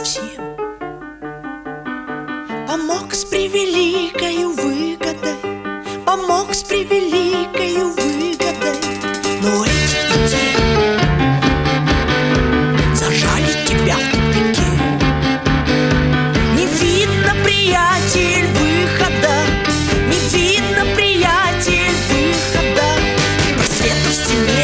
совсем. Помог с превеликою выгодой, помог с превеликою выгодой. Но эти детей зажали тебя в тупике. Не видно, приятель, выхода, не видно, приятель, выхода. Просвета в стене,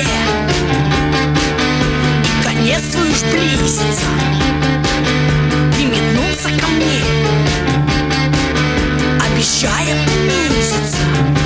и конец твой уж близится. Ты метнулся ко мне, обещая понизиться.